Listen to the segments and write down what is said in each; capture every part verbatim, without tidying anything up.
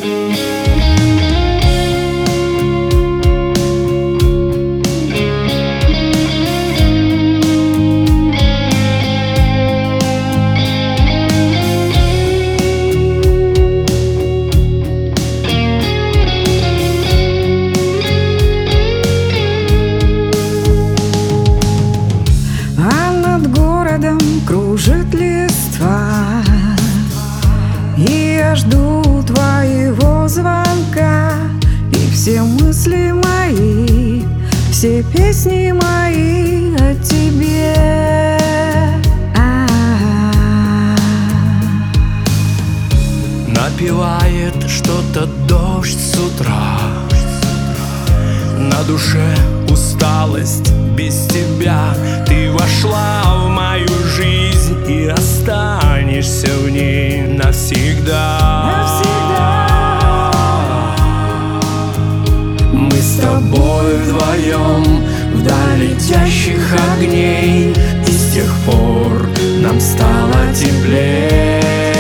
Кружит листва, и я жду твоего звонка. И все мысли мои, все песни мои о тебе. Напевает что-то дождь с утра, на душе усталость без тебя. Ты вошла в мою жизнь и останешься в ней навсегда. Навсегда. Мы с тобой вдвоем вдаль летящих огней, и с тех пор нам стало теплее.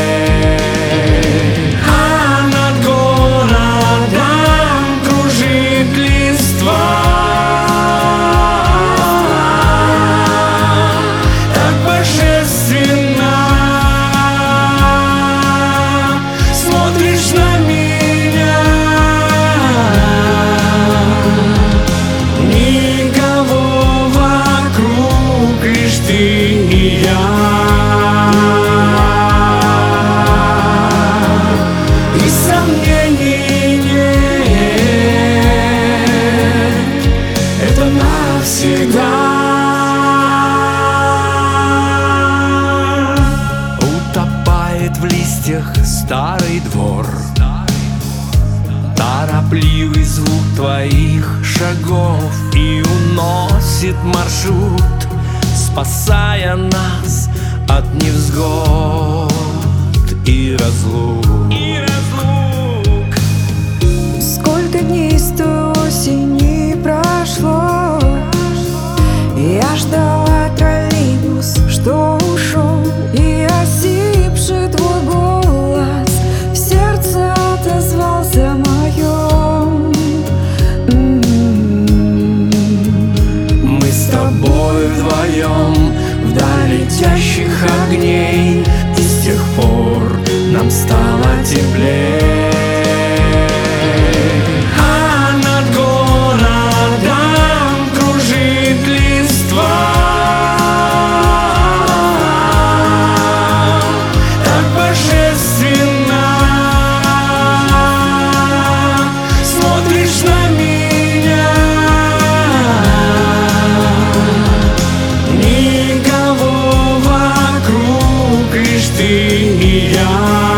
Утопает в листьях старый двор, торопливый звук твоих шагов, и уносит маршрут, спасая нас от невзгод и разлук. И разлук. Сколько дней с той осени прошло, я ждала троллейбус, что ушел, и осипший твой голос в сердце отозвался моем. Мы с тобой вдвоем вдаль летящих огней, и с тех пор нам стало теплее. Ты и я.